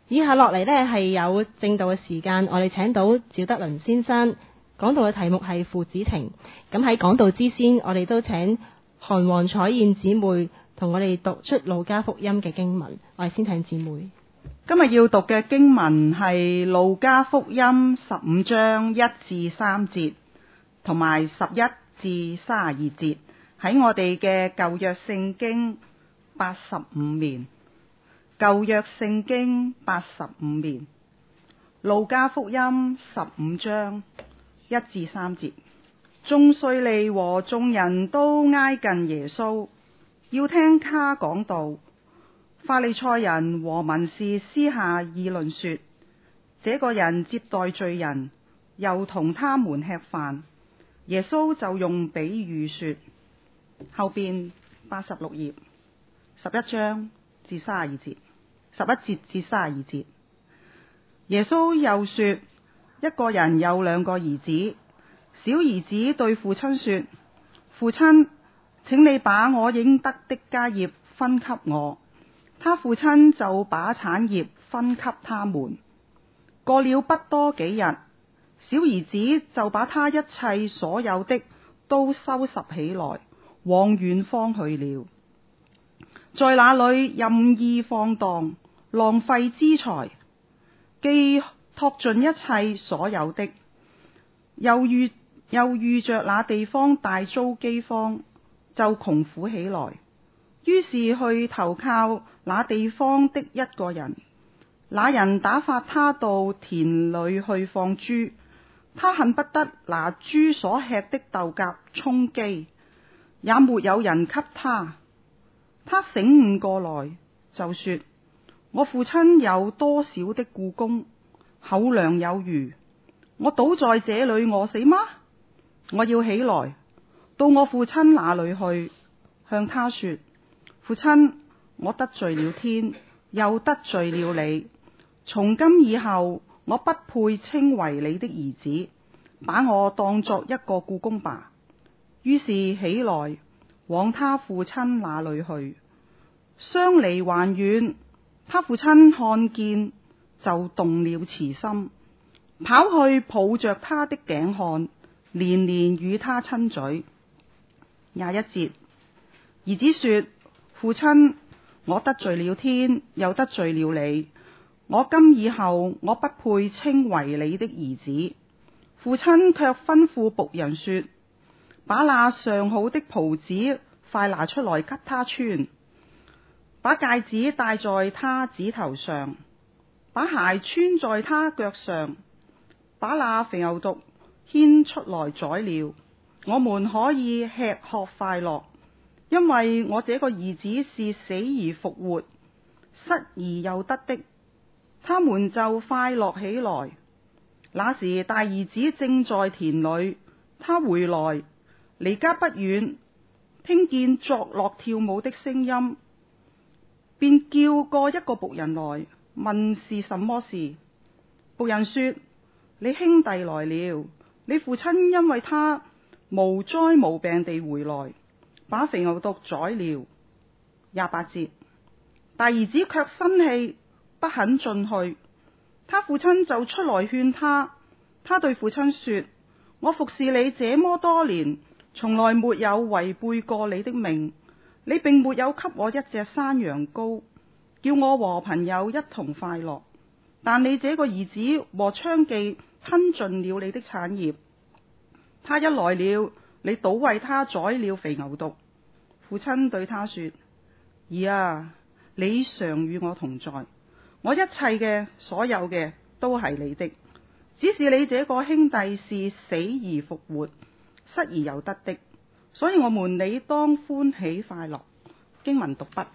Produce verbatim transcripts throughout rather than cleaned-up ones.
以下落嚟呢係有正道嘅時間，我哋請到趙德麟先生講道嘅題目係父子情。咁喺講道之先，我哋都請韓黃彩燕姊妹同我哋讀出路加福音嘅經文。我哋先請姊妹。 今日要讀嘅經文係路加福音十五章一至三節，同埋十一至三十二節，喺我哋嘅舊約聖經八十五面。舊約聖經八十五面，路加福音十五章一至三節。眾稅吏和眾人都挨近耶穌，要聽他講道。法利賽人和文士私下議論說，這個人接待罪人，又同他們吃飯。耶穌就用比喻說，後邊八十六頁十一章至三十二節。十一節至三十二節，耶穌又說，一個人有兩個兒子，小兒子對父親說，父親，請你把我應得的家業分給我。他父親就把產業分給他們。過了不多幾日，小兒子就把他一切所有的都收拾起來，往遠方去了。在那裏任意放蕩，浪費資財，既托盡一切所有的，又遇又遇着那地方大遭饑荒，就窮苦起來。於是去投靠那地方的一個人，那人打發他到田裏去放豬，他恨不得拿豬所吃的豆莢充飢，也沒有人給他。他醒悟過來，就說，我父親有多少的雇工，口糧有餘，我倒在這裏餓死嗎？我要起來，到我父親那裏去，向他說，父親，我得罪了天，又得罪了你，從今以後，我不配稱為你的兒子，把我當作一個雇工吧。於是起來，往他父親那裏去。相離還遠，他父親看見，就動了慈心，跑去抱着他的頸項，連連與他親嘴。廿一節，兒子說，父親，我得罪了天，又得罪了你，我今以後我不配稱為你的兒子。父親卻吩咐僕人說，把那上好的袍子快拿出來給他穿，把戒指戴在他指頭上，把鞋穿在他腳上，把那肥牛犢牽出來宰了，我們可以吃喝快樂。因為我這個兒子是死而復活，失而又得的。他們就快樂起來。那時大兒子正在田裏，他回來，離家不遠，聽見作樂跳舞的聲音，便叫過一個僕人來，問是什麼事。僕人說，你兄弟來了，你父親因為他無災無病地回來，把肥牛犢宰了。廿八節，大兒子卻生氣，不肯進去。他父親就出來勸他。他對父親說，我服侍你這麼多年，從來沒有違背過你的命，你並沒有給我一隻山羊羔，叫我和朋友一同快樂。但你這個兒子和娼妓吞盡了你的產業。他一來了，你倒為他宰了肥牛犢。父親對他說，兒啊，你常與我同在，我一切嘅所有嘅都係你的，只是你這個兄弟是死而復活，失而又得的，所以我們理當歡喜快樂。經文讀畢。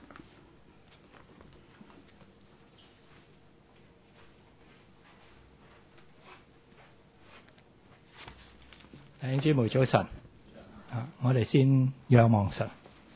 弟兄姊妹早晨，啊，我哋先仰望神。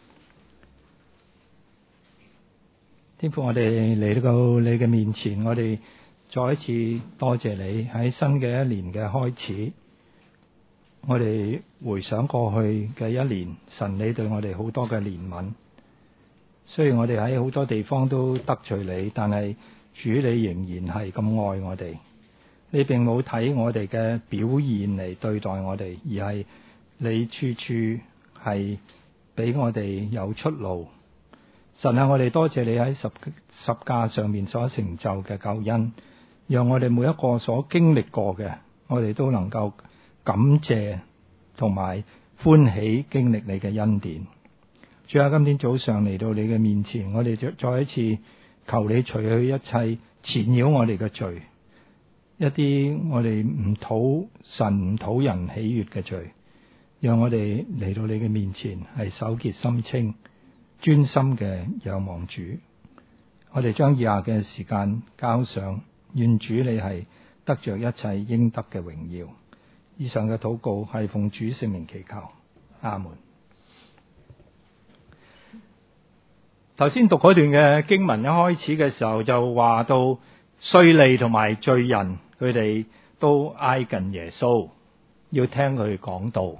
天父，我哋嚟到你嘅面前，我哋再一次多謝你喺新嘅一年嘅開始。我哋回想過去嘅一年，神你對我哋好多嘅憐憫。雖然我哋喺好多地方都得罪你，但係主你仍然係咁愛我哋，你並冇睇我哋嘅表現嚟對待我哋，而係你處處係俾我哋有出路。神啊，我哋多謝你喺十十架上面所成就嘅救恩，讓我哋每一個所經歷過嘅，我哋都能夠感謝同埋歡喜經歷你嘅恩典。主啊，今天早上嚟到你嘅面前，我哋再再一次求你除去一切纏繞我哋嘅罪，一啲我哋唔討神唔討人喜悅嘅罪，讓我哋嚟到你嘅面前係手潔心清，專心嘅仰望主。我哋將以下嘅時間交上，願主你係得着一切應得嘅榮耀。以上嘅禱告係奉主聖名祈求，阿門。頭先讀嗰段嘅經文一開始嘅時候就話到稅吏同埋罪人，佢哋都挨近耶穌，要聽佢講道。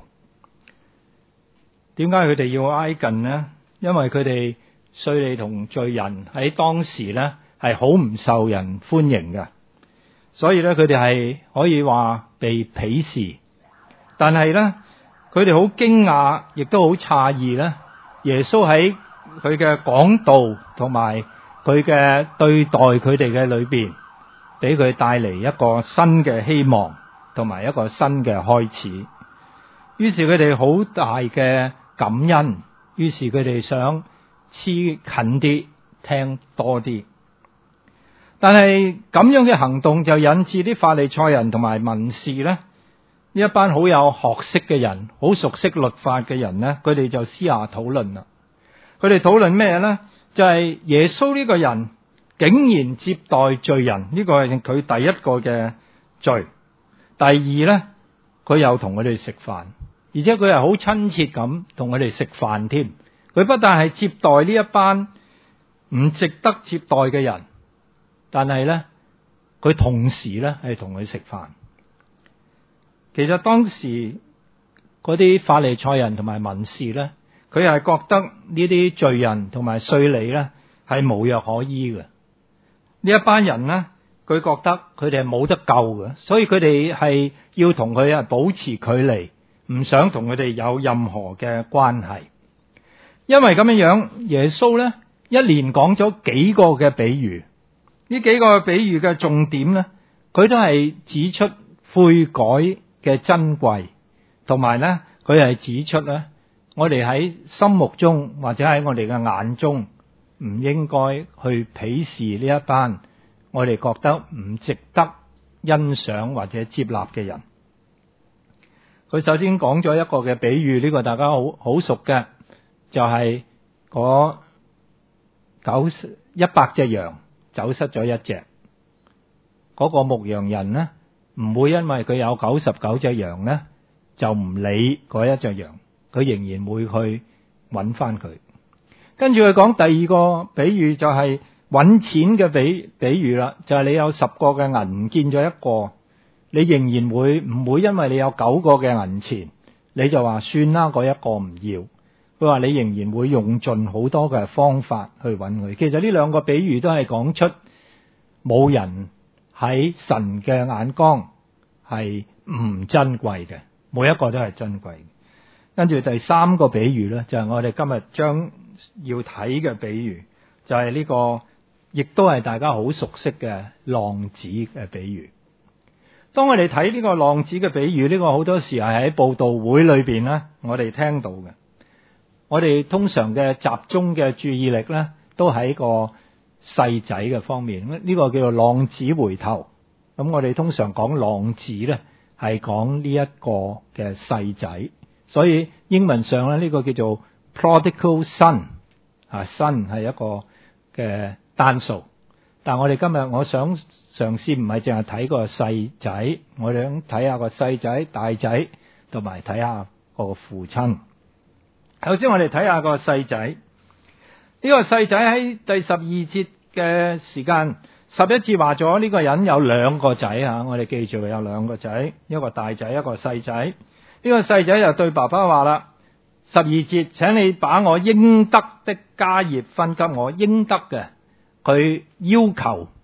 點解佢哋要挨近呢？因為佢哋稅吏同罪人喺當時呢係好唔受人歡迎嘅，所以咧佢哋係可以話被鄙視。但係咧佢哋好驚訝，亦都好詫異咧，耶穌喺佢嘅講道同埋佢嘅對待佢哋嘅裏邊，俾佢帶嚟一個新嘅希望同埋一個新嘅開始。於是佢哋好大嘅感恩，於是佢哋想黐近啲，聽多啲。但係咁樣嘅行動就引致啲法利賽人同埋文士咧，呢一班好有學識嘅人，好熟悉律法嘅人咧，佢哋就私下討論啦。佢哋討論咩呢？就係、是、耶穌呢個人竟然接待罪人，呢個係佢第一個嘅罪。第二呢，佢又同佢哋食飯，而且佢係好親切咁同佢哋食飯添。佢不但係接待呢一班唔值得接待嘅人，但係呢，佢同時呢係同佢食飯。其實當時嗰啲法利賽人同埋文士呢，佢係覺得呢啲罪人同埋稅吏咧係無藥可醫嘅。呢一班人咧，佢覺得佢哋係冇得救嘅，所以佢哋係要同佢啊保持距離，唔想同佢哋有任何嘅關係。因為咁樣樣，耶穌咧一連講咗幾個嘅比喻，呢幾個比喻嘅重點咧，佢都係指出悔改嘅珍貴，同埋咧佢係指出咧，我哋喺心目中或者喺我哋嘅眼中唔應該去鄙視呢一班我哋覺得唔值得欣賞或者接納嘅人。佢首先講咗一個嘅比喻，呢個大家好好熟嘅，就係嗰九一百隻羊走失咗一隻，嗰個牧羊人呢，唔會因為佢有九十九隻羊呢就唔理嗰一隻羊，佢仍然會去揾翻佢。跟住佢講第二個比喻，就係揾錢嘅比比喻啦，就係你有十個嘅銀唔見咗一個，你仍然會唔會因為你有九個嘅銀錢，你就話算啦，嗰一個唔要。佢話你仍然會用盡好多嘅方法去揾佢。其實呢兩個比喻都係講出冇人喺神嘅眼光係唔珍貴嘅，每一個都係珍貴嘅。跟住第三個比喻呢，就係我哋今日將要睇嘅比喻，就係呢個亦都係大家好熟悉嘅浪子嘅比喻。當我哋睇呢個浪子嘅比喻，呢個好多時係喺佈道會裏邊呢，我哋聽到嘅。我哋通常嘅集中嘅注意力呢，都喺個細仔嘅方面。呢個叫做浪子回頭。咁我哋通常講浪子呢，係講呢一個嘅細仔。所以英文上咧，呢個叫做 prodigal son， 啊 son 係一個嘅單數。但我哋今日我想嘗試唔係淨係睇個細仔，我哋想睇下個細仔、大仔，同埋睇下個父親。首先我哋睇下個細仔，呢個細仔喺第十二節嘅時間，十一節話咗呢個人有兩個仔吓，我哋記住有兩個仔，一個大仔，一個細仔。呢個細仔就對爸爸話啦，十二節，請你把我應得的家業分給我，應得嘅，佢要求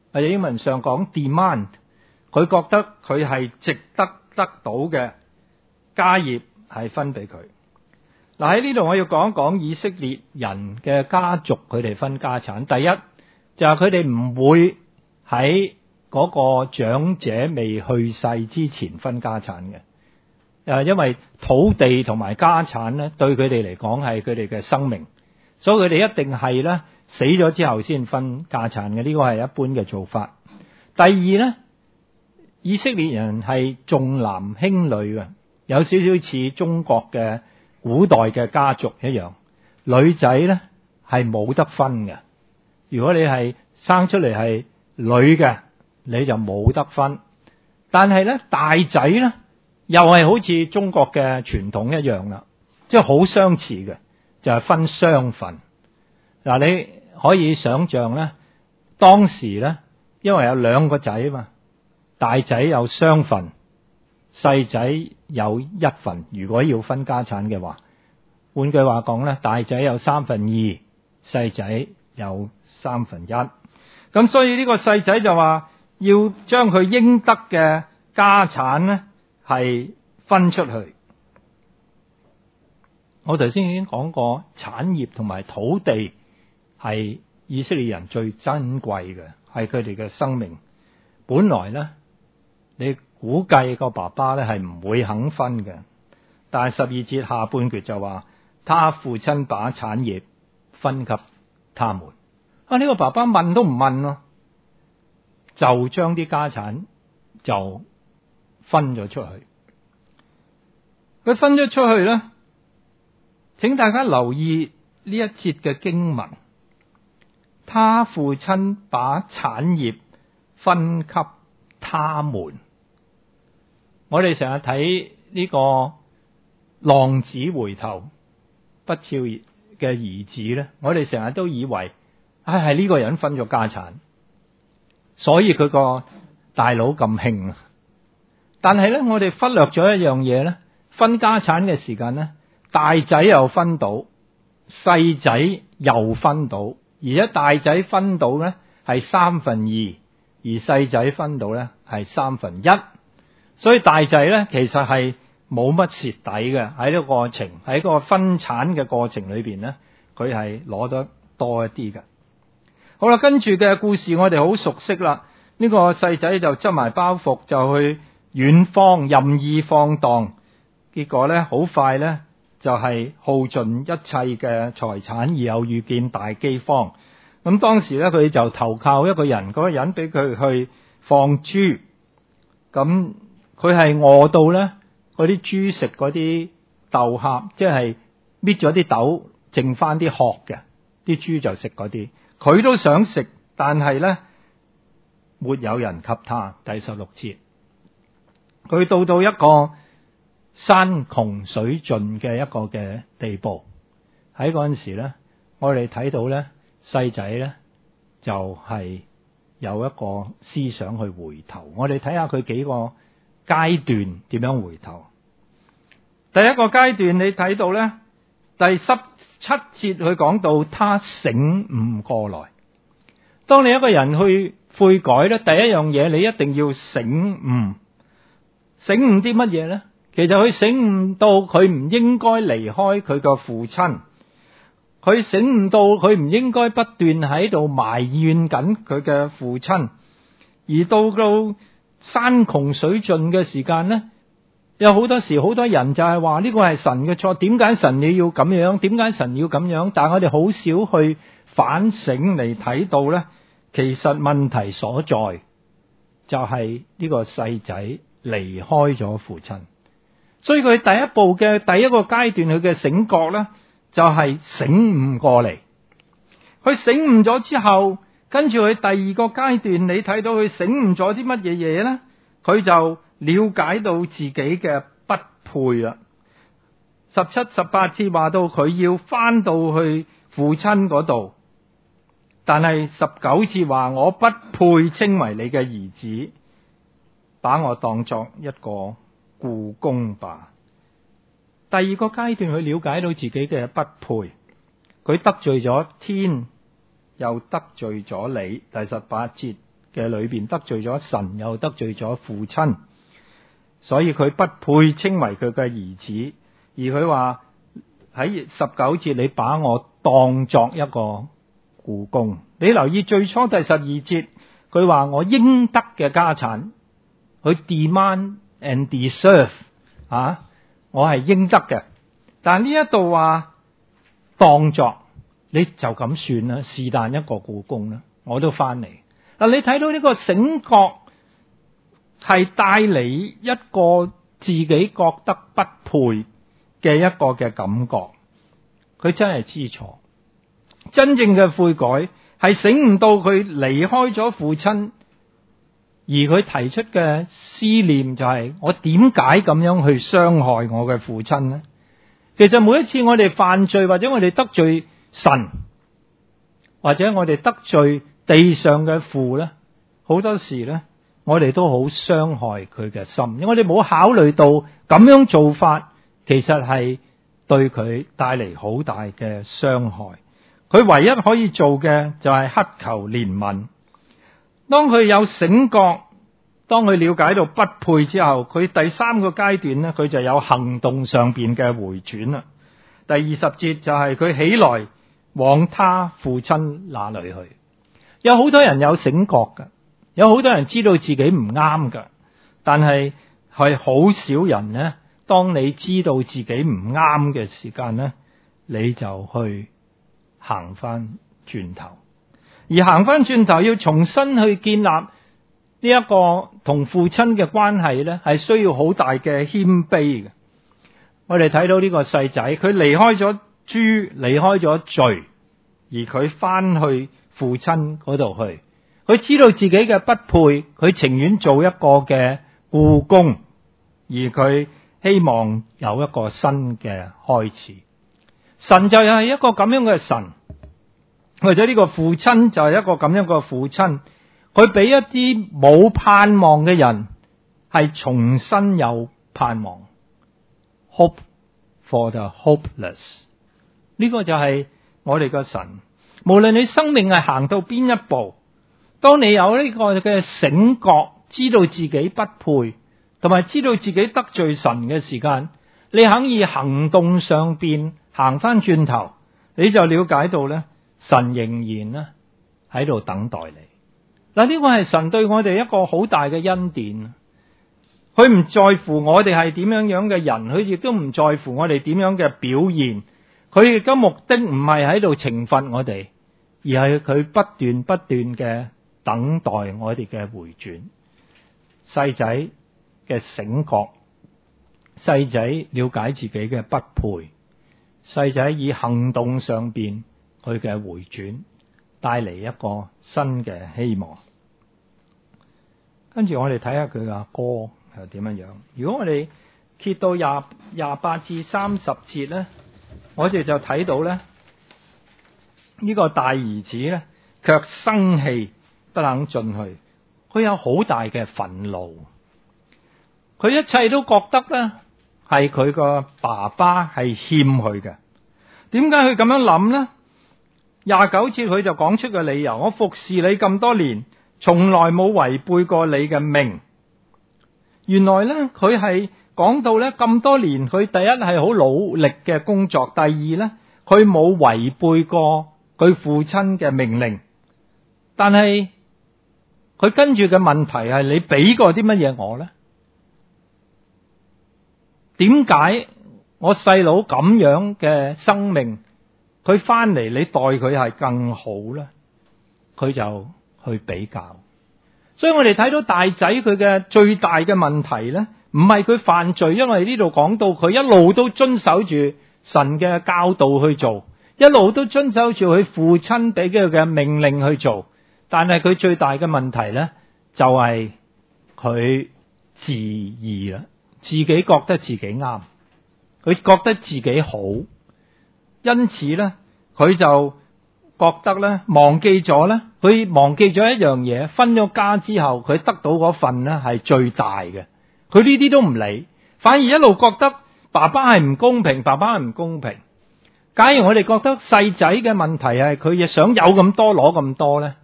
或者英文上講 demand， 佢覺得佢係值得得到嘅家業係分俾佢。嗱，喺呢度我要講一講以色列人嘅家族佢哋分家產。第一就係佢哋唔會喺嗰個長者未去世之前分家產嘅。誒，因為土地同埋家產咧，對佢哋嚟講係佢哋嘅生命，所以佢哋一定係咧死咗之後先分家產嘅。呢個係一般嘅做法。第二咧，以色列人係重男輕女嘅，有少少似中國嘅古代嘅家族一樣，女仔咧係冇得分嘅。如果你係生出嚟係女嘅，你就冇得分。但係咧大仔咧，又係好似中國嘅傳統一樣啦，即係好相似嘅，就係分雙份。嗱，你可以想象咧，當時咧，因為有兩個仔啊嘛，大仔有雙份，細仔有一份。如果要分家產嘅話，換句話講咧，大仔有三分二，細仔有三分一。咁所以呢個細仔就話要將佢應得嘅家產咧係分出去。我頭先已經講過，產業同埋土地係以色列人最珍貴嘅，係佢哋嘅生命。本來咧，你估計個爸爸咧係唔會肯分嘅，但係十二節下半句就話，他父親把產業分給他們。啊，呢個爸爸問都唔問咯，就將啲家產就分咗出去。佢分咗出去咧，請大家留意呢一節嘅經文，他父親把產業分給他們。我哋成日睇呢個浪子回頭不肖嘅兒子咧，我哋成日都以為唉係呢個人分咗家產，所以佢個大佬咁興啊。但係咧，我哋忽略咗一樣嘢咧，分家產嘅時間咧，大仔又分到，細仔又分到，而且大仔分到咧係三分二，而細仔分到咧係三分一。所以大仔咧其實係冇乜蝕底嘅，喺呢個過程，喺個分產嘅過程裏邊咧，佢係攞得多一啲嘅。好啦，跟住嘅故事我哋好熟悉啦。呢個細仔就執埋包袱就去遠方任意放蕩，結果咧好快咧就係耗盡一切嘅財產，而後遇見大饑荒。咁當時咧佢就投靠一個人，嗰個人俾佢去放豬，咁佢係餓到咧嗰啲豬食嗰啲豆殼，即係搣咗啲豆剩翻啲殼嘅，啲豬就食嗰啲，佢都想食，但係咧沒有人給他。第十六節，佢到到一個山窮水盡嘅一個嘅地步，喺嗰陣時咧，我哋睇到咧細仔咧就係有一個思想去回頭。我哋睇下佢幾個階段點樣回頭。第一個階段你睇到咧，第十七節佢講到他醒悟過來。當你一個人去悔改咧，第一樣嘢你一定要醒悟。醒悟啲乜嘢咧？其實佢醒悟到佢唔應該離開佢個父親，佢醒悟到佢唔應該不斷喺度埋怨緊佢嘅父親，而到到山窮水盡嘅時間咧，有好多時好多人就係話呢個係神嘅錯，點解神你要咁樣？點解神要咁樣？但係我哋好少去反省嚟睇到咧，其實問題所在就係呢個細仔離開咗父親，所以佢第一步嘅第一個階段佢嘅醒覺咧，就係醒悟過嚟。佢醒悟咗之後，跟住佢第二個階段，你睇到佢醒悟咗啲乜嘢嘢咧？佢就了解到自己嘅不配啦。十七、十八節話到佢要翻到去父親嗰度，但係十九節話我不配稱為你嘅兒子，把我當作一個僱工吧。第二個階段佢了解到自己嘅不配，佢得罪咗天，又得罪咗你。第十八節嘅裏邊得罪咗神，又得罪咗父親，所以佢不配稱為佢嘅兒子。而佢話喺十九節，你把我當作一個僱工。你留意最初第十二節，佢話我應得嘅家產，佢 demand and deserve 啊，我係應得嘅。但呢一度話當作，你就咁算啦，是但一個僱工啦，我都翻嚟。嗱，你睇到呢個醒覺係帶嚟一個自己覺得不配嘅一個嘅感覺，佢真係知錯。真正嘅悔改係醒悟到佢離開咗父親，而佢提出嘅思念就係、是、我點解咁樣去傷害我嘅父親呢？其實每一次我哋犯罪，或者我哋得罪神，或者我哋得罪地上嘅父呢，好多時呢，我哋都好傷害佢嘅心，因為我哋冇考慮到咁樣做法其實係對佢帶嚟好大嘅傷害。佢唯一可以做嘅就係乞求憐憫。當佢有醒覺，當佢了解到不配之後，佢第三個階段呢，佢就有行動上邊嘅回轉啦。第二十節就係佢起來往他父親那裏去。有好多人有醒覺㗎，有好多人知道自己唔啱㗎，但係係好少人呢，當你知道自己唔啱嘅時間呢，你就去行翻轉頭。而行翻轉頭要重新去建立呢一個同父親嘅關係呢，係需要好大嘅謙卑嘅。我哋睇到呢個細仔，佢離開咗豬，離開咗罪，而佢翻去父親嗰度去。佢知道自己嘅不配，佢情願做一個嘅僱工，而佢希望有一個新嘅開始。神就係一個咁樣嘅神。或者呢個父親就係一個咁樣嘅父親，佢俾一啲冇盼望嘅人係重新有盼望。Hope for the hopeless， 呢個就係我哋嘅神。無論你生命係行到邊一步，當你有呢個嘅醒覺，知道自己不配，同埋知道自己得罪神嘅時間，你肯以行動上邊行翻轉頭，你就了解到咧，神仍然咧喺度等待你。嗱，呢個係神對我哋一個好大嘅恩典。佢唔在乎我哋係點樣樣嘅人，佢亦都唔在乎我哋點樣嘅表現。佢亦都目的唔係喺度懲罰我哋，而係佢不斷不斷嘅等待我哋嘅回轉。細仔嘅醒覺，細仔了解自己嘅不配，細仔以行動上邊佢嘅回轉，帶嚟一個新嘅希望。跟住我哋睇下佢嘅歌又點樣樣。如果我哋揭到廿廿八至三十節咧，我哋就睇到咧，呢個大兒子咧，卻生氣不肯進去。佢有好大嘅憤怒，佢一切都覺得咧係佢個爸爸係欠佢嘅。點解佢咁樣諗呢？廿九節佢就講出個理由：我服侍你咁多年，從來冇違背過你嘅命。原來咧，佢係講到咧咁多年，佢第一係好努力嘅工作，第二咧，佢冇違背過佢父親嘅命令。但係佢跟住嘅問題係：你俾過啲乜嘢我咧？點解我細佬咁樣嘅生命，佢翻嚟你待佢係更好咧？佢就去比較。所以我哋睇到大仔佢嘅最大嘅問題咧，唔係佢犯罪，因為呢度講到佢一路都遵守住神嘅教導去做，一路都遵守住佢父親俾佢嘅命令去做。但係佢最大嘅問題咧，就係佢自義啦，自己覺得自己啱，佢覺得自己好，因此咧，佢就覺得咧，忘記咗咧，佢忘記咗一樣嘢，分咗家之後，佢得到嗰份咧係最大嘅。佢呢啲都唔理，反而一路覺得爸爸係唔公平，爸爸係唔公平。假如我哋覺得細仔嘅問題係佢亦想有咁多攞咁多咧，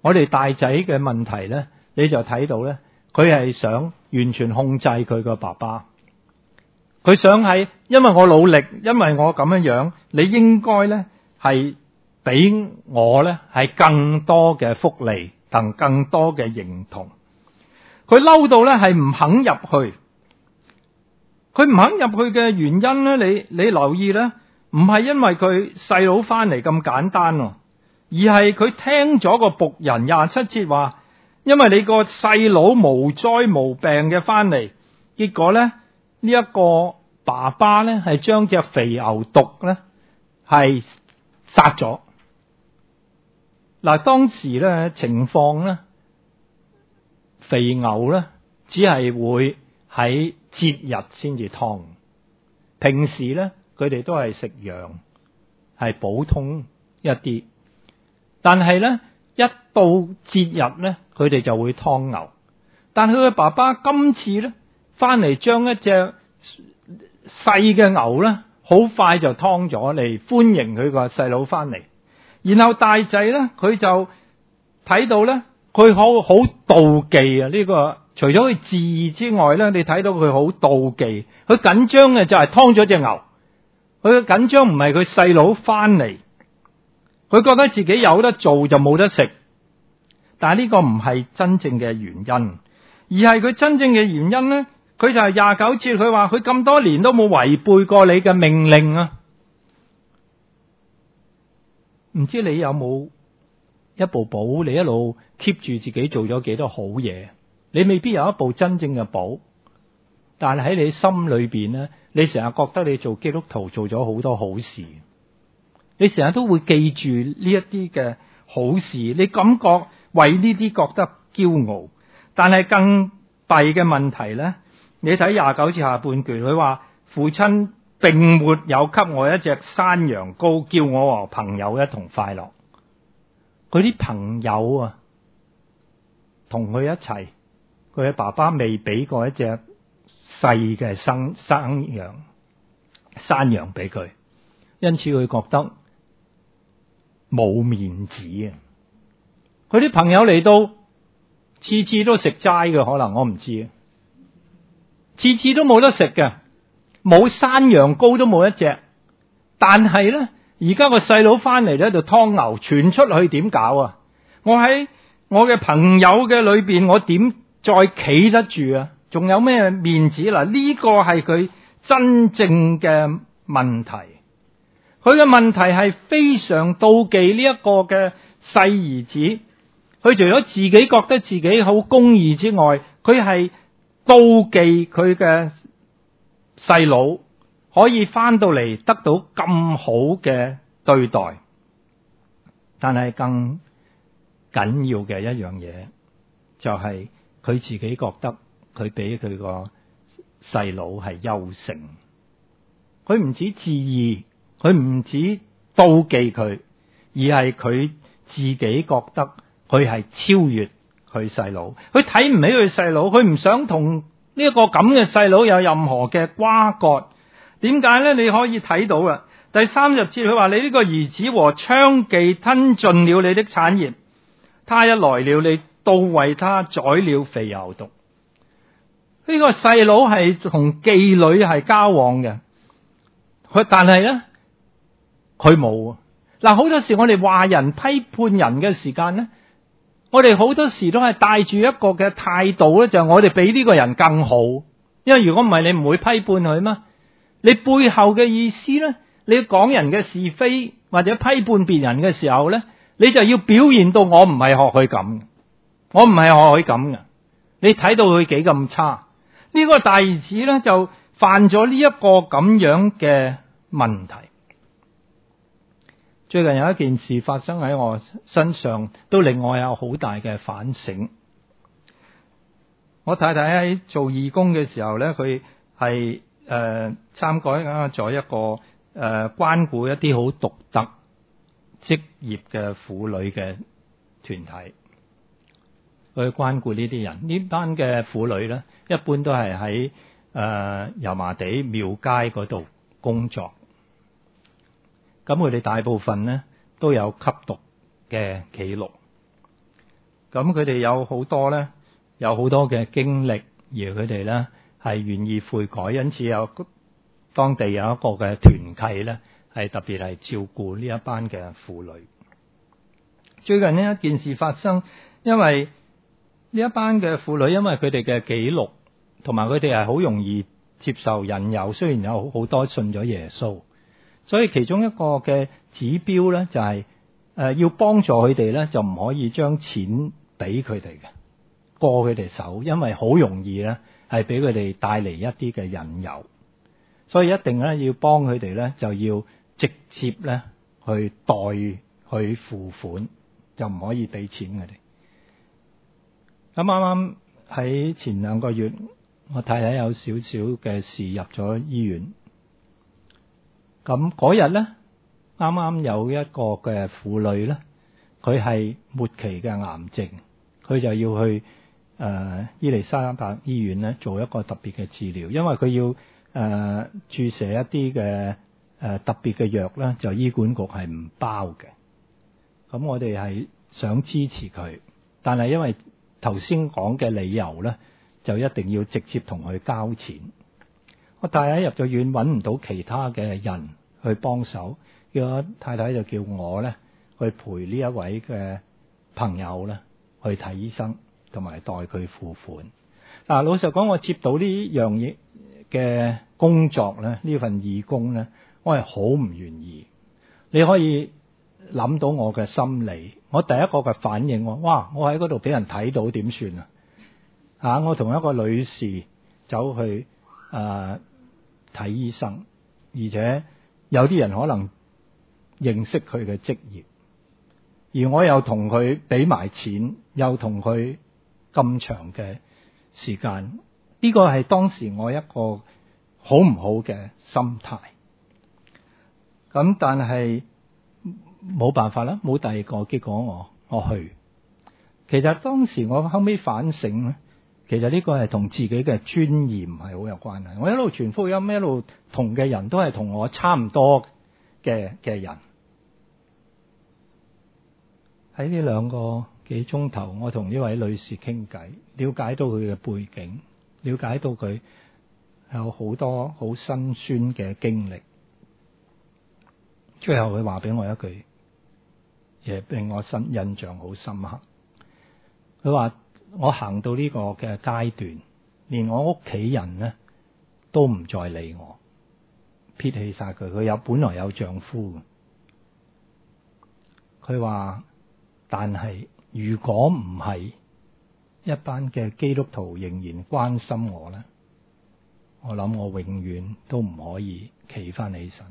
我哋大仔嘅問題咧，你就睇到咧，佢係想完全控制佢個爸爸。佢想係因為我努力，因為我咁樣樣，你應該咧係俾我咧係更多嘅福利同更多嘅認同。佢嬲到咧係唔肯入去。佢唔肯入去嘅原因咧，你你留意咧，唔係因為佢細佬翻嚟咁簡單喎，而係佢聽咗個僕人廿七節話，因為你個細佬無災無病嘅翻嚟，結果咧呢一個爸爸咧係將隻肥牛犢咧係殺咗。嗱，當時咧情況咧，肥牛咧只係會喺節日先至劏，平時咧佢哋都係食羊，係普通一啲。但係咧一到節日咧，佢哋就會劏牛。但係佢嘅爸爸今次咧翻嚟，將一隻細嘅牛咧，好快就劏咗嚟歡迎佢個細佬翻嚟。然後大仔咧，佢就睇到咧，佢好好妒忌啊！呢個除咗佢自義之外咧，你睇到佢好妒忌，佢緊張嘅就係劏咗隻牛。佢嘅緊張唔係佢細佬翻嚟，佢覺得自己有得做就冇得食。但係呢個唔係真正嘅原因，而係佢真正嘅原因咧，佢就係廿九節，佢話佢咁多年都冇違背過你嘅命令啊！唔知你有冇一步步，你一路 keep 住自己做咗幾多好嘢？你未必有一步真正嘅簿，但係喺你心裏邊咧，你成日覺得你做基督徒做咗好多好事，你成日都會記住呢一啲嘅好事，你感覺為呢啲覺得驕傲。但係更弊嘅問題咧，你睇廿九節下半句，佢話父親並沒有給我一隻山羊羔，叫我和朋友一同快樂。佢啲朋友啊，同佢一齊，佢嘅爸爸未俾過一隻細嘅生山羊、山羊俾佢，因此佢覺得冇面子啊！佢啲朋友嚟到，次次都食齋嘅，可能我唔知，次次都冇得食嘅。冇山羊羔都冇一隻，但係咧，而家個細佬翻嚟咧就劏牛，傳出去點搞啊？我喺我嘅朋友嘅裏邊，我點再企得住啊？仲有咩面子嗱？呢個係佢真正嘅問題。佢嘅問題係非常妒忌呢一個嘅細兒子。佢除咗自己覺得自己好公義之外，佢係妒忌佢嘅細佬可以翻到嚟得到咁好嘅對待。但係更緊要嘅一樣嘢就係佢自己覺得佢比佢個細佬係優勝。佢唔止自義，佢唔止妒忌佢，而係佢自己覺得佢係超越佢細佬。佢睇唔起佢細佬，佢唔想同呢一個咁嘅細佬有任何嘅瓜葛。點解咧？你可以睇到啦。第三十節佢話：你呢個兒子和娼妓吞盡了你的產業，他一來了，你倒為他宰了肥牛犢。呢個細佬係同妓女係交往嘅，佢但係咧佢冇。嗱，好多時我哋話人批判人嘅時間咧，我哋好多時都係帶住一個嘅態度咧，就係我哋比呢個人更好。因為如果唔係，你唔會批判佢嘛。你背後嘅意思咧，你講人嘅是非或者批判別人嘅時候咧，你就要表現到我唔係學佢咁，我唔係學佢咁嘅。你睇到佢幾咁差，呢個大兒子咧就犯咗呢一個咁樣嘅問題。最近有一件事發生喺我身上，都令我有好大嘅反省。我太太喺做義工嘅時候咧，佢係誒參加咗一個誒、呃、關顧一啲好獨特職業嘅婦女嘅團體，去關顧呢啲人。呢班嘅婦女咧，一般都係喺誒油麻地廟街嗰度工作。咁佢哋大部分咧都有吸毒嘅記錄。 咁佢哋有好多咧，有好多嘅經歷，而佢哋咧係願意悔改，因此有當地有一個嘅團契咧，係特別係照顧呢一班嘅婦女。最近呢一件事發生，因為呢一班嘅婦女，因為佢哋嘅記錄同埋佢哋係好容易接受引誘，雖然有好多信咗耶穌，所以其中一個嘅指標咧就係、是、誒、呃、要幫助佢哋咧，就唔可以將錢俾佢哋嘅過佢哋手，因為好容易咧係俾佢哋帶嚟一啲嘅引誘，所以一定咧要幫佢哋咧就要直接咧去代去付款，就唔可以俾錢佢哋。咁啱啱喺前兩個月，我太太有少少嘅事入咗醫院。咁嗰日咧，啱啱有一個嘅婦女咧，佢係末期嘅癌症，佢就要去誒、呃、伊利沙伯醫院咧做一個特別嘅治療，因為佢要誒、呃、注射一啲嘅誒特別嘅藥咧，就醫管局係唔包嘅。咁我哋係想支持佢，但係因為頭先講嘅理由咧，就一定要直接同佢交錢。我太太入咗院，揾唔到其他嘅人去幫手，叫我太太就叫我咧去陪呢一位嘅朋友咧去睇醫生，同埋代佢付款。嗱，老實講，我接到呢樣嘢嘅工作咧，呢份義工咧，我係好唔願意。你可以諗到我嘅心理，我第一個嘅反應，我哇，我喺嗰度俾人睇到點算啊？吓，我同一個女士走去誒睇、呃、醫生，而且有啲人可能認識佢嘅職業，而我又同佢俾埋錢，又同佢咁長嘅時間，呢個係當時我一個好唔好嘅心態。咁但係冇辦法啦，冇第二個結果我，我我去。其實當時我後尾反省咧，其實呢個係同自己嘅尊嚴係好有關係。我一路傳福音，一路同嘅人都係同我差唔多嘅嘅人。喺呢兩個幾鐘頭，我同呢位女士傾偈，了解到佢嘅背景，了解到佢有好多好辛酸嘅經歷。最後佢話俾我一句，亦令我深印象好深刻。佢話我行到呢個嘅階段，連我屋企人咧都唔再理我，撇棄晒佢。佢有本來有丈夫嘅，佢話但係如果唔係一班嘅基督徒仍然關心我咧，我諗我永遠都唔可以企翻起身。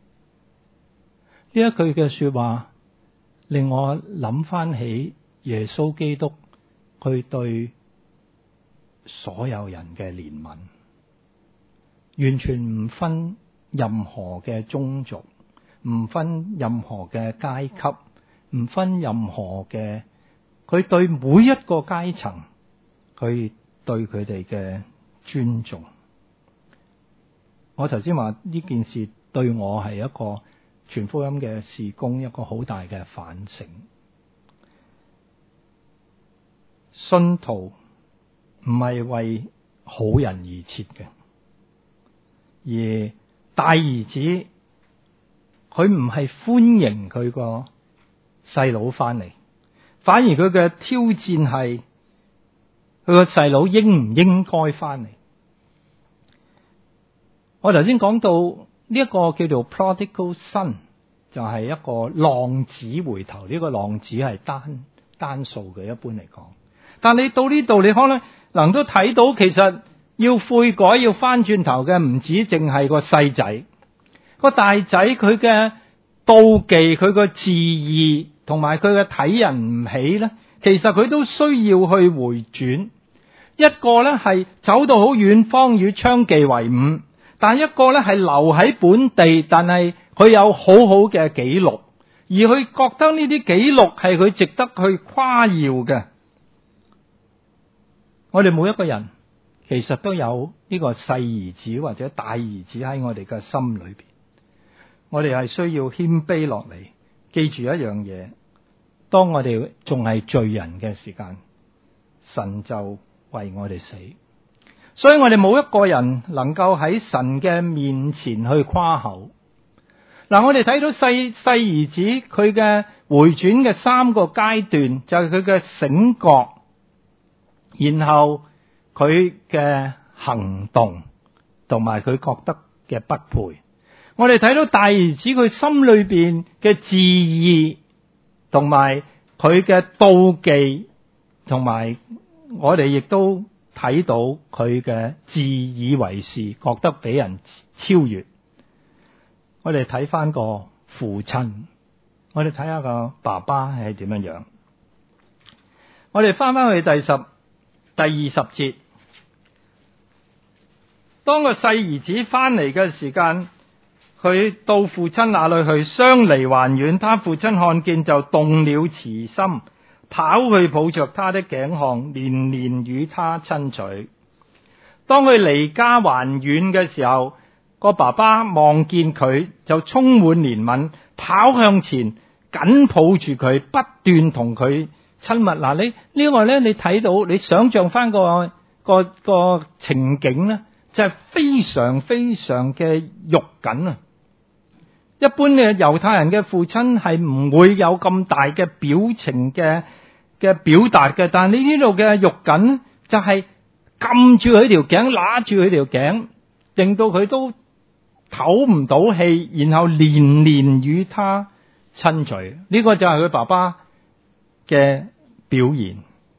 呢一句嘅說話令我諗翻起耶穌基督，佢對所有人嘅憐憫，完全唔分任何嘅宗族，唔分任何嘅階級，唔分任何嘅，佢對每一個階層，佢對佢哋嘅尊重。我頭先話呢件事對我係一個傳福音嘅事工，一個好大嘅反省。信徒唔係為好人而設嘅，而大兒子佢唔係歡迎佢個細佬翻嚟，反而佢嘅挑戰係佢個細佬應唔應該翻嚟。我頭先講到呢一個叫做 prodigal son， 就係一個浪子回頭。呢個浪子係單單數嘅，一般嚟講。但你到呢度，你可能能都睇到，其實要悔改、要翻轉頭嘅，唔止淨係個細仔，個大仔佢嘅妒忌、佢個自義同埋佢嘅睇人唔起咧，其實佢都需要去回轉。一個咧係走到好遠方與娼妓為伍，但一個咧係留喺本地，但係佢有好好嘅記錄，而佢覺得呢啲記錄係佢值得去誇耀嘅。我哋每一個人其實都有呢個細兒子或者大兒子喺我哋嘅心裏邊，我哋係需要謙卑落嚟，記住一樣嘢， 當我哋仲係罪人嘅時間，神就為我哋死。所以我哋冇一個人能夠喺神嘅面前去誇口。嗱，我哋睇到細細兒子佢嘅回轉嘅三個階段，就係佢嘅醒覺，然後佢嘅行動，同埋佢覺得嘅不配。我哋睇到大兒子佢心裏邊嘅自義，同埋佢嘅妒忌，同埋我哋亦都睇到佢嘅自以為是，覺得俾人超越。我哋睇翻個父親，我哋睇下個爸爸係點樣樣。我哋翻翻去第十第二十節，當個細兒子翻嚟嘅時間，佢到父親那裏去，相離還遠，他父親看見就動了慈心，跑去抱着他的頸項，連連與他親嘴。當佢離家還遠嘅時候，個爸爸望見佢就充滿憐憫，跑向前緊抱住佢，不斷同佢親密。嗱，你呢個咧，你睇到，你想象翻個個個情景咧，就係非常非常嘅肉緊啊！一般嘅猶太人嘅父親係唔會有咁大嘅表情嘅嘅表達嘅，但係你呢度嘅肉緊就係撳住佢條頸，揦住佢條頸，令到佢都唞唔到氣，然後連連與他親嘴。呢、這個就係佢爸爸嘅表現。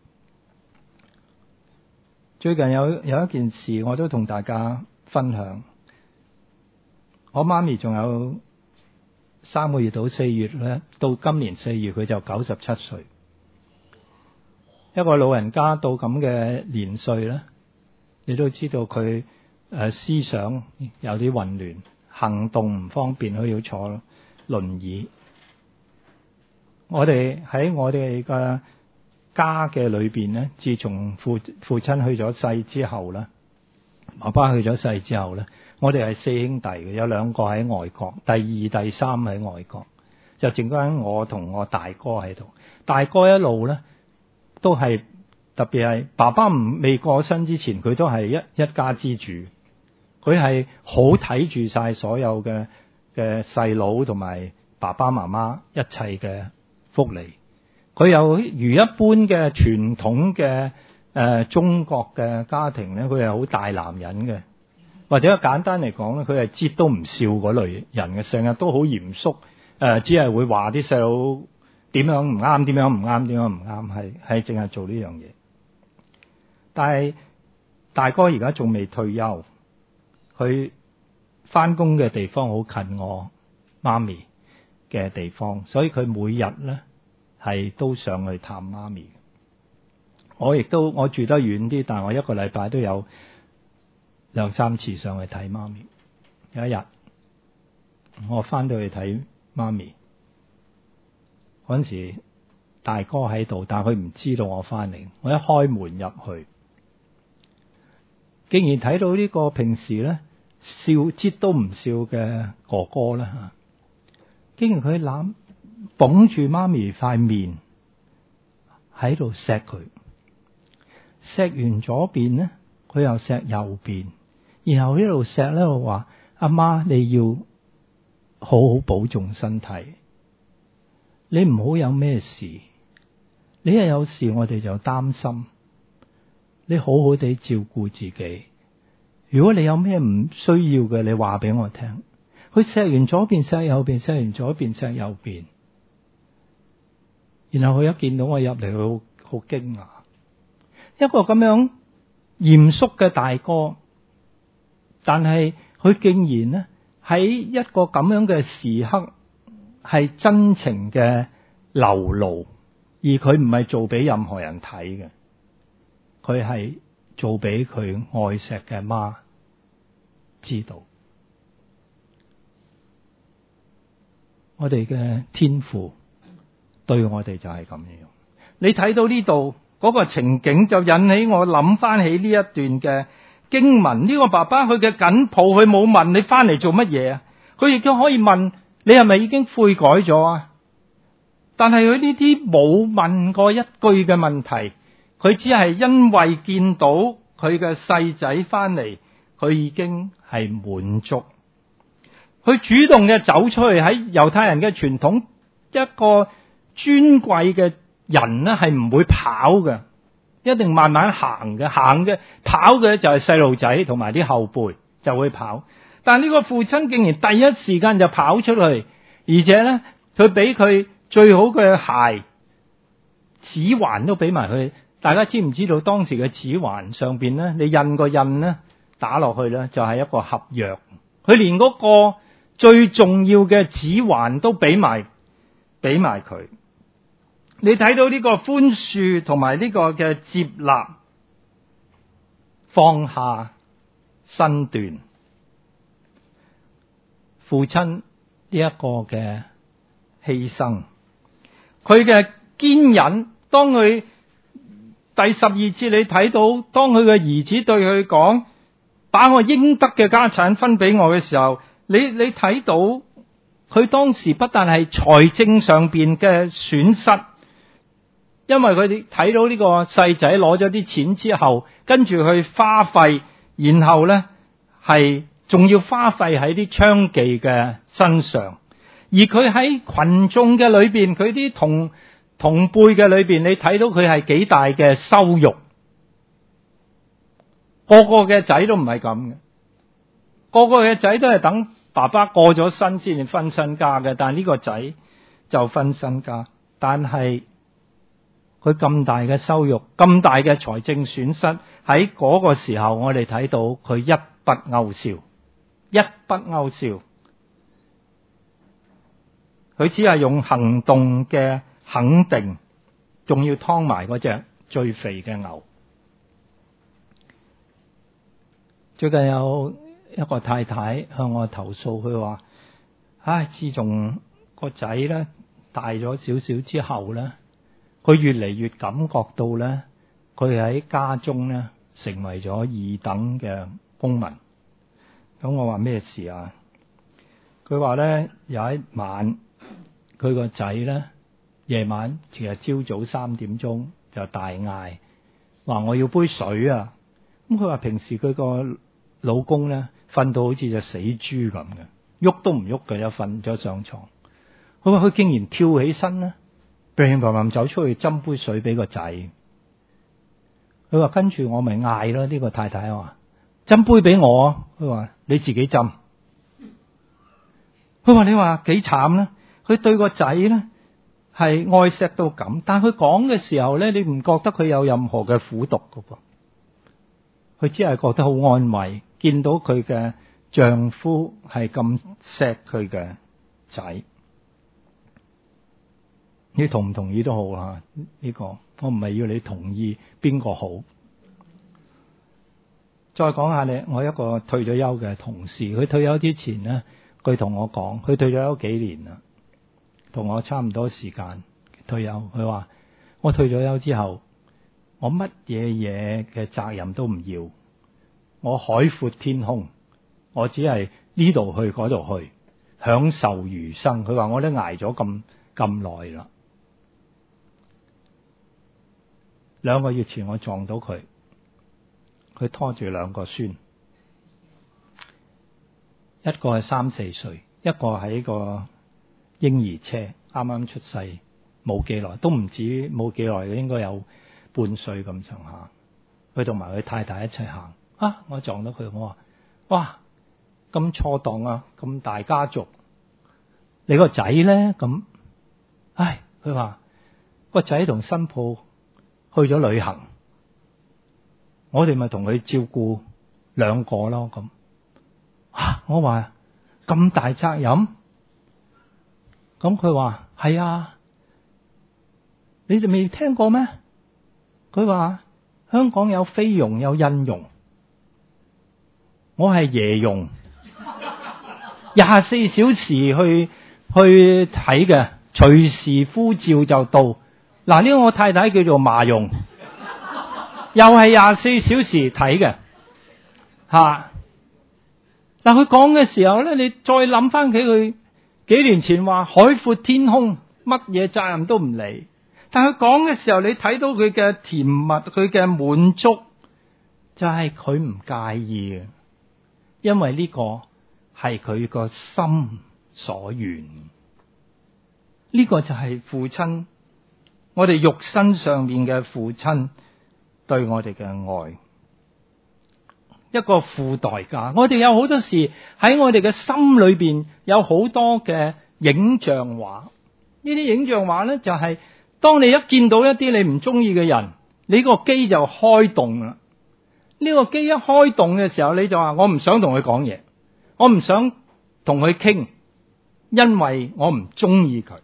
最近有有一件事我都同大家分享，我媽咪仲有三個月到四月咧，到今年四月佢就九十七歲。一個老人家到咁嘅年歲咧，你都知道佢誒思想有啲混亂，行動唔方便，佢要坐輪椅。我哋喺我哋嘅家嘅裏邊咧，自從父父親去咗世之後咧，爸爸去咗世之後咧，我哋係四兄弟嘅，有兩個喺外國，第二、第三喺外國，就剩翻我同我大哥喺度。大哥一路咧都係，特別係爸爸唔未過身之前，佢都係一一家之主。佢係好睇住晒所有嘅嘅細佬同埋爸爸媽媽一切嘅福利。佢有如一般嘅傳統嘅誒、呃、中國嘅家庭咧，佢係好大男人嘅，或者簡單嚟講咧，佢係節都唔笑嗰類人嘅，成日都好嚴肅，誒、呃、只係會話啲細佬點樣唔啱，點樣唔啱，點樣唔啱，係係淨係做呢樣嘢。但係大哥而家仲未退休，佢翻工嘅地方好近我媽咪嘅地方，所以佢每日咧係都上去探媽咪。我亦都我住得遠啲，但係我一個禮拜都有兩三次上去睇媽咪。有一日我翻到去睇媽咪嗰陣時，大哥喺度，但係佢唔知道我翻嚟。我一開門入去，竟然睇到呢個平時咧笑節都唔笑嘅哥哥啦吓，竟然佢攬捧住媽咪塊面喺度錫佢，錫完左邊咧，佢又錫右邊，然後一路錫咧，我話阿媽你要好好保重身體，你唔好有咩事，你一有事我哋就擔心，你好好地照顧自己。如果你有咩唔需要嘅，你話俾我聽。佢錫完左邊，錫右邊，錫完左邊，錫右邊。然後佢一見到我入嚟，佢好好驚訝。一個咁樣嚴肅嘅大哥，但係佢竟然呢喺一個咁樣嘅時刻，係真情嘅流露，而佢唔係做俾任何人睇嘅，佢係做俾佢愛錫嘅媽知道。我哋嘅天父對我哋就係咁樣。你睇到呢度嗰個情景，就引起我諗翻起呢一段嘅經文。呢個爸爸佢嘅緊抱，佢冇問你翻嚟做乜嘢啊？佢亦都可以問你係咪已經悔改咗啊？ 但係佢呢啲冇問過一句嘅問題，佢只係因為見到佢嘅細仔翻嚟，佢已經係滿足。佢主動嘅走出去，喺猶太人嘅傳統，一個尊貴嘅人呢係唔會跑嘅，一定慢慢行嘅，行嘅跑嘅就係細路仔同埋啲後輩就會跑。但呢個父親竟然第一時間就跑出去，而且呢，佢俾佢最好嘅鞋、指環都俾埋佢。大家知唔知道當時嘅指環上邊呢，你印個印呢，打落去呢，就係一個合約。佢連嗰個最重要嘅指環都俾埋俾埋佢。你睇到呢個寬恕同埋呢個嘅接納，放下身段，父親呢一個嘅犧牲，佢嘅堅忍。當佢第十二節你睇到，當佢嘅兒子對佢講，把我應得嘅家產分俾我嘅時候，你你睇到佢當時不但係財政上邊嘅損失，因為佢哋睇到呢個細仔攞咗啲錢之後，跟住去花費，然後呢係仲要花費喺啲娼妓嘅身上，而佢喺群眾嘅裏邊，佢啲同同輩嘅裏邊，你睇到佢係幾大嘅羞辱。個個嘅仔都唔係咁嘅，個個嘅仔都係等爸爸過咗身先至分身家嘅，但係呢個仔就分身家。但係佢咁大嘅羞辱，咁大嘅財政損失，喺嗰個時候我哋睇到佢一筆勾銷，一筆勾銷。佢只係用行動嘅肯定，仲要劏埋嗰隻最肥嘅牛。最近有一個太太向我投訴，佢話：唉，自從個仔咧大咗少少之後咧，佢越嚟越感覺到咧，佢喺家中咧成為咗二等嘅公民。咁我話咩事啊？佢話咧有一晚，佢個仔咧夜晚其實朝早三點鐘就大嗌，話我要杯水啊！咁佢話平時佢個老公咧瞓到好似隻死豬咁嘅，喐都唔喐嘅，就瞓咗上床。佢話佢竟然跳起身咧，乒乒乓乓走出去斟杯水俾個仔。佢話跟住我咪嗌咯，呢個太太話斟杯俾我。佢話你自己斟。佢話你話幾慘咧？佢對個仔咧係愛錫到咁，但係佢講嘅時候咧，你唔覺得佢有任何嘅苦毒噶噃？佢只係覺得好安慰，見到佢嘅丈夫係咁錫佢嘅仔。你同唔同意都好啊？呢個我唔係要你同意邊個好。再講下你，我一個退咗休嘅同事，佢退休之前呢，佢同我講，佢退咗休幾年啦，同我差唔多時間退休。佢話我退咗休之後，我乜嘢嘢嘅責任都唔要，我海闊天空，我只係呢度去嗰度去，享受餘生。佢話我都挨咗咁咁耐啦。兩個月前我撞到佢，佢拖住兩個孫，一個係三四歲，一個喺個嬰兒車，啱啱出世冇幾耐，都唔止冇幾耐嘅，應該有半歲咁上下。佢同埋佢太太一齊行啊！我撞到佢，我話：哇，咁錯檔啊！咁大家族，你個仔咧咁？唉，佢話個仔同新抱去咗旅行，我哋咪同佢照顧兩個咯咁。啊，我話咁大責任？咁佢話係啊，你哋未聽過咩？佢話香港有菲傭有印傭，我係爺傭，廿四小時去去睇嘅，隨時呼召就到。嗱，呢個我太太叫做麻蓉，又係廿四小時睇嘅吓。嗱，佢講嘅時候咧，你再諗翻起佢幾年前話海闊天空，乜乜嘢責任都唔理。但佢講嘅時候，你睇到佢嘅甜蜜，佢嘅滿足，就係佢唔介意嘅，因為呢個係佢個心所願。呢個就係父親，我哋肉身上面嘅父親對我哋嘅愛，一個付代價。我哋有好多時喺我哋嘅心裏邊有好多嘅影像畫，呢啲影像畫咧就係當你一見到一啲你唔中意嘅人，你個機就開動啦。呢個機一開動嘅時候，你就話我唔想同佢講嘢，我唔想同佢傾，因為我唔中意佢。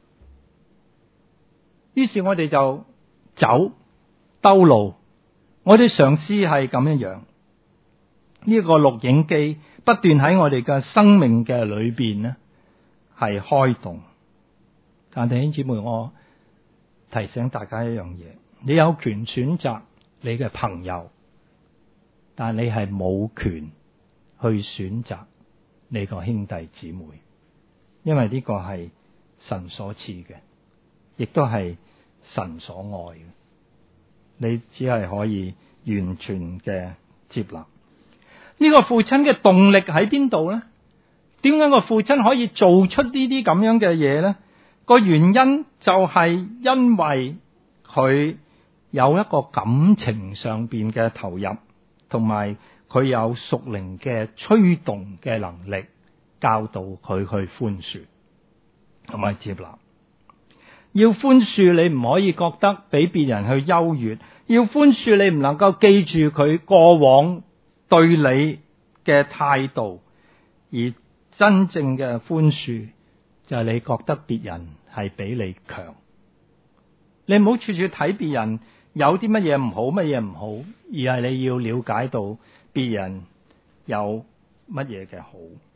於是我哋就走兜路，我哋嘗試係咁樣樣。呢個錄影機不斷喺我哋嘅生命嘅裏邊呢係開動。但弟兄姊妹，我提醒大家一樣嘢，你有權選擇你嘅朋友，但你係冇權去選擇你個兄弟姊妹，因為呢個係神所賜嘅，亦都係神所愛嘅。你只係可以完全嘅接納。呢個父親嘅動力喺邊度呢？點解個父親可以做出呢啲咁樣嘅嘢呢？個原因就係因為佢有一個感情上邊嘅投入，同埋佢有屬靈嘅驅動嘅能力，教導佢去寬恕同埋接納。要寬恕，你唔可以覺得比別人去優越；要寬恕，你唔能夠記住佢過往對你嘅態度，而真正嘅寬恕就係你覺得別人係比你強。你唔好處處睇別人有啲乜嘢唔好，乜嘢唔好，而係你要了解到別人有乜嘢嘅好。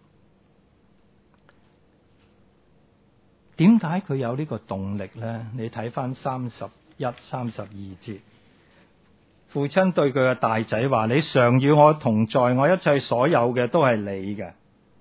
點解佢有呢個動力呢？你睇翻三十一、三十二節，父親對佢嘅大仔話：你常與我同在，我一切所有嘅都係你嘅。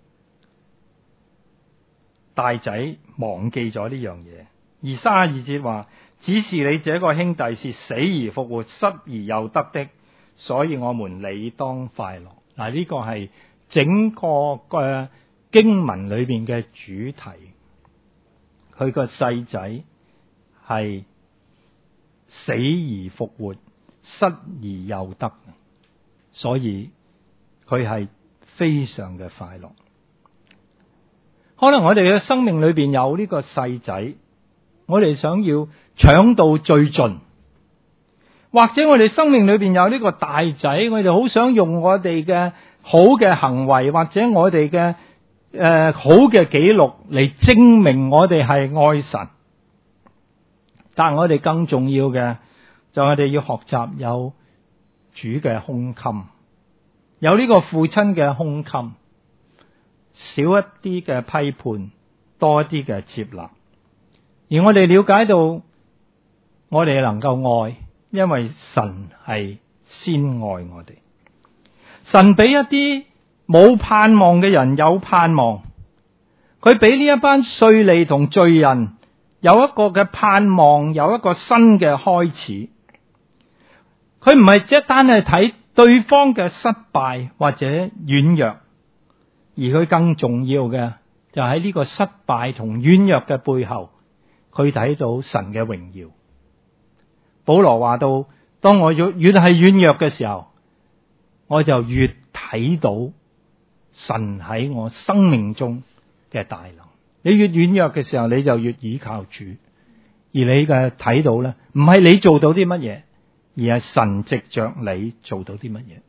大仔忘記咗呢樣嘢。而三十二節話：只是你這個兄弟是死而復活、失而又得的，所以我們理當快樂。嗱，呢個係整個嘅經文裏邊嘅主題。佢個細仔係死而復活、失而又得，所以佢係非常嘅快樂。可能我哋嘅生命裏邊有呢個細仔，我哋想要搶到最盡，或者我哋生命裏邊有呢個大仔，我哋好想用我哋嘅好嘅行為，或者我哋嘅誒、呃，好嘅記錄嚟證明我哋係愛神。但係我哋更重要嘅就係我哋要學習有主嘅胸襟，有呢個父親嘅胸襟，少一啲嘅批判，多一啲嘅接納。而我哋了解到我哋能夠愛，因為神係先愛我哋。神俾一啲冇盼望嘅人有盼望，佢俾呢一班稅吏同罪人有一個嘅盼望，有一個新嘅開始。佢唔係只單係睇對方嘅失敗或者軟弱，而佢更重要嘅就喺呢個失敗同軟弱嘅背後，佢睇到神嘅榮耀。保羅話到：當我越越係軟弱嘅時候，我就越睇到神喺我生命中嘅大能。你越軟弱嘅時候，你就越倚靠主，而你嘅睇到咧，唔係你做到啲乜嘢，而係神藉着你做到啲乜嘢。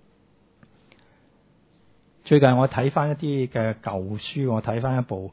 最近我睇翻一啲嘅舊書，我睇翻一部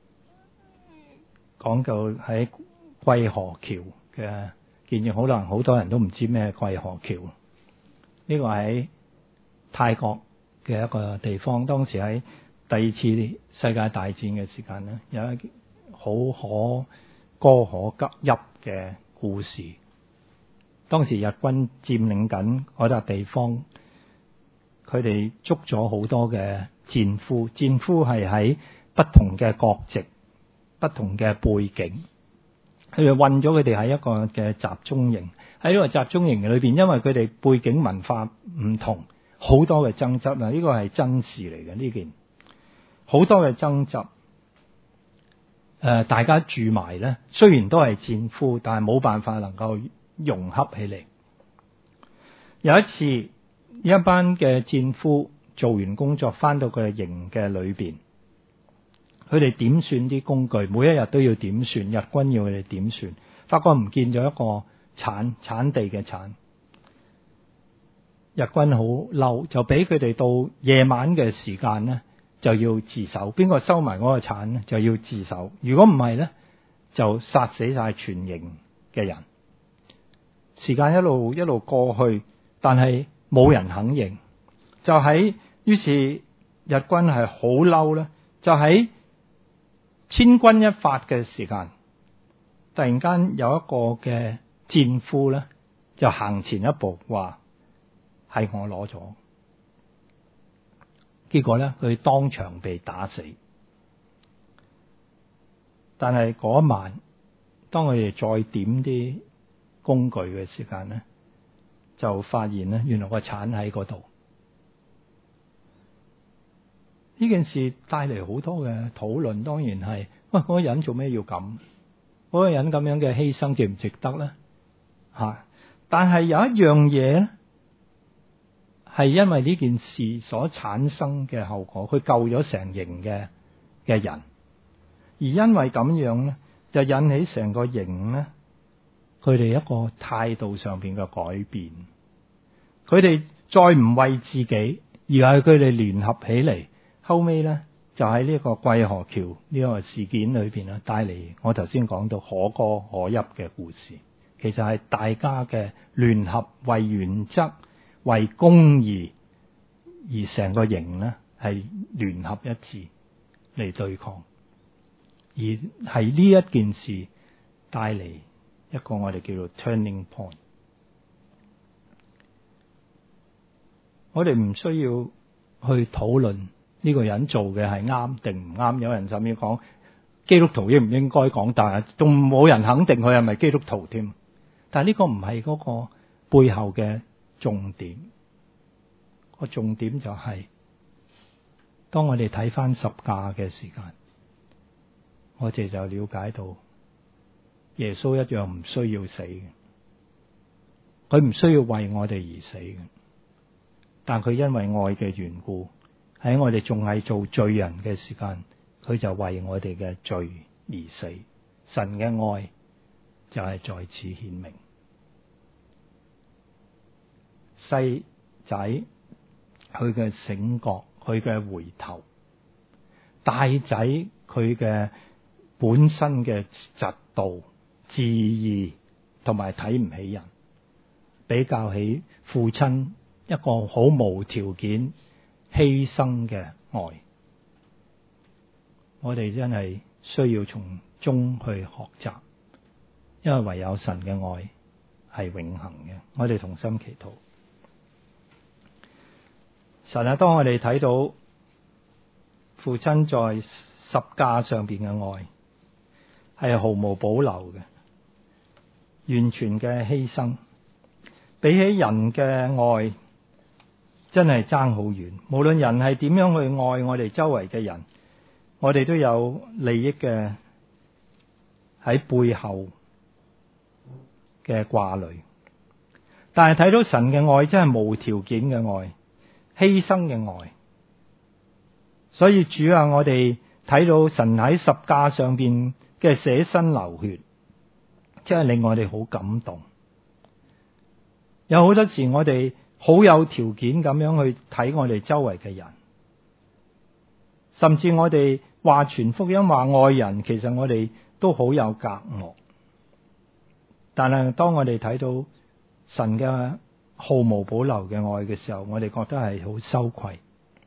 講究喺桂河橋嘅建議，可能好多人都唔知咩桂河橋。呢個喺泰國嘅一個地方，當時喺第二次世界大戰嘅時間咧，有一好可歌可泣嘅故事。當時日軍佔領緊嗰笪地方，佢哋捉咗好多嘅戰俘，戰俘係喺不同嘅國籍、不同嘅背景， 佢哋困咗佢哋喺一個嘅集中營，喺呢個集中營裏邊，因為佢哋背景文化唔同，好多嘅爭執啊！呢個係真事嚟嘅，呢件好多嘅爭執。誒、呃，大家住埋咧，雖然都係戰俘，但係冇辦法能夠融合起嚟。有一次，一班嘅戰俘做完工作，翻到佢嘅營嘅裏邊，佢哋點算啲工具，每一日都要點算，日軍要佢哋點算，發覺唔見咗一個鏟鏟地嘅鏟。日軍好嬲，就俾佢哋到夜晚嘅時間咧，就要自首。邊個收埋嗰個鏟咧，就要自首。如果唔係咧，就殺死晒全營嘅人。時間一路一路過去，但係冇人肯認。就喺於是日軍係好嬲咧，就喺千鈞一髮嘅時間，突然間有一個嘅戰俘咧，就行前一步話係我攞咗。結果咧，佢當場被打死。但係嗰晚，當佢哋再點啲工具嘅時間咧，就發現咧，原來個鏟喺嗰度。呢件事帶嚟好多嘅討論，當然係，喂，嗰個人做咩要咁？嗰個人咁樣嘅犧牲值唔值得咧？吓，但係有一樣嘢咧，係因為呢件事所產生嘅後果，佢救咗成營嘅嘅人，而因為咁樣咧，就引起成個營咧，佢哋一個態度上邊嘅改變。佢哋再唔為自己，而係佢哋聯合起嚟。後尾咧，就喺呢個桂河橋呢個事件裏邊咧，帶嚟我頭先講到可歌可泣嘅故事。其實係大家嘅聯合，為原則、為公義，而成個營咧係聯合一致嚟對抗。而係呢一件事帶嚟一個我哋叫做 turning point。我哋唔需要去討論呢個人做嘅係啱定唔啱。有人甚至講基督徒應唔應該講，但係仲冇人肯定佢係咪基督徒添。但係呢個唔係嗰個背後嘅重點。個重點就係、是、當我哋睇翻十架嘅時間，我哋就了解到耶穌一樣唔需要死嘅，佢唔需要為我哋而死嘅，但佢因為愛嘅緣故，喺我哋仲係做罪人嘅時間，佢就為我哋嘅罪而死。神嘅愛就係在此顯明。細仔佢嘅醒覺，佢嘅回頭；大仔佢嘅本身嘅嫉妒、自義同埋睇唔起人，比較起父親一個好無條件犧牲嘅愛，我哋真係需要從中去學習，因為唯有神嘅愛係永恆嘅。我哋同心祈禱。神啊，當我哋睇到父親在十架上邊嘅愛係毫無保留嘅，完全嘅犧牲，比起人嘅愛真係爭好遠。無論人係點樣去愛我哋周圍嘅人，我哋都有利益嘅喺背後嘅掛慮，但係睇到神嘅愛真係無條件嘅愛，犧牲嘅愛。所以主啊，我哋睇到神喺十架上邊嘅捨身流血，真係令我哋好感動。有好多時我哋好有條件咁樣去睇我哋周圍嘅人，甚至我哋話傳福音話愛人，其實我哋都好有隔膜。但係當我哋睇到神嘅毫無保留嘅愛嘅時候，我哋覺得係好羞愧。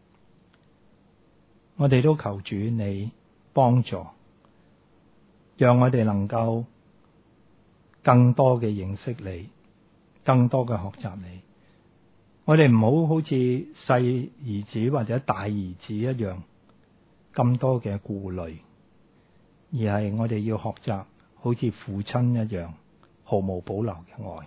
我哋都求主你幫助，讓我哋能夠更多嘅認識你，更多嘅學習你。我哋唔好好似細兒子或者大兒子一樣咁多嘅顧慮，而係我哋要學習好似父親一樣毫無保留嘅愛，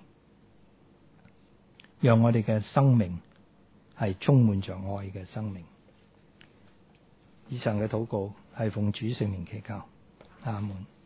讓我哋嘅生命係充滿着愛嘅生命。以上嘅禱告係奉主聖名祈求，阿門。